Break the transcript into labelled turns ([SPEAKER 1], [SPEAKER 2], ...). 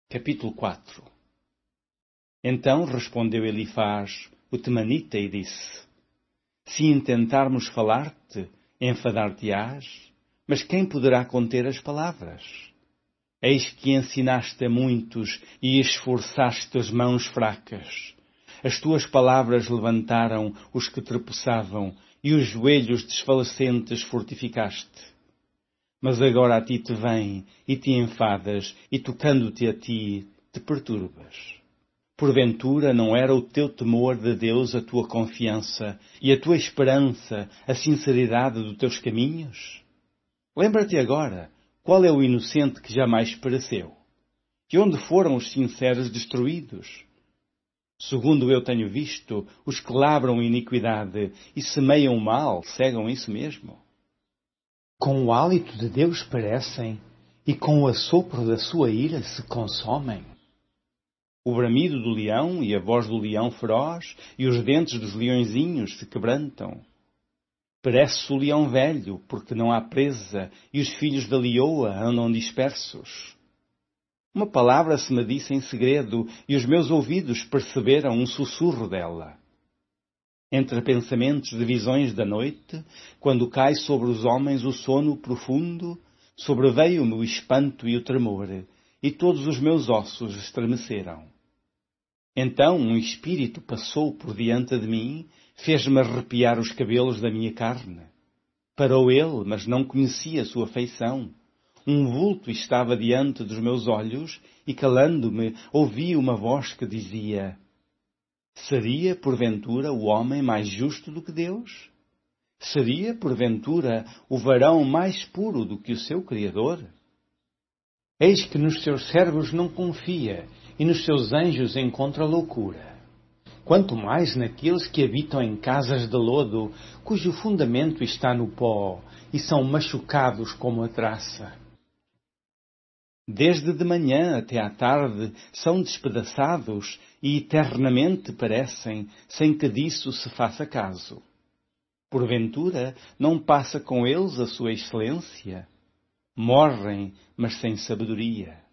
[SPEAKER 1] Capítulo 4. Então respondeu Elifaz, o temanita, e disse: Se intentarmos falar-te, enfadar-te-ás, mas quem poderá conter as palavras? Eis que ensinaste a muitos e esforçaste as mãos fracas. As tuas palavras levantaram os que tropeçavam, e os joelhos desfalecentes fortificaste. Mas agora a ti te vem, e te enfadas, e tocando-te a ti, te perturbas. Porventura não era o teu temor de Deus a tua confiança, e a tua esperança a sinceridade dos teus caminhos? Lembra-te agora, qual é o inocente que jamais pereceu? E onde foram os sinceros destruídos? Segundo eu tenho visto, os que labram iniquidade e semeiam mal cegam isso mesmo. Com o hálito de Deus perecem, e com o assopro da sua ira se consomem. O bramido do leão e a voz do leão feroz e os dentes dos leõezinhos se quebrantam. Perece o leão velho, porque não há presa, e os filhos da leoa andam dispersos. Uma palavra se me disse em segredo, e os meus ouvidos perceberam um sussurro dela. Entre pensamentos de visões da noite, quando cai sobre os homens o sono profundo, sobreveio-me o espanto e o tremor, e todos os meus ossos estremeceram. Então um espírito passou por diante de mim, fez-me arrepiar os cabelos da minha carne. Parou ele, mas não conhecia sua feição. Um vulto estava diante dos meus olhos, e calando-me, ouvi uma voz que dizia: Seria, porventura, o homem mais justo do que Deus? Seria, porventura, o varão mais puro do que o seu Criador? Eis que nos seus servos não confia, e nos seus anjos encontra loucura. Quanto mais naqueles que habitam em casas de lodo, cujo fundamento está no pó, e são machucados como a traça. Desde de manhã até à tarde são despedaçados e eternamente perecem, sem que disso se faça caso. Porventura, não passa com eles a sua excelência? Morrem, mas sem sabedoria.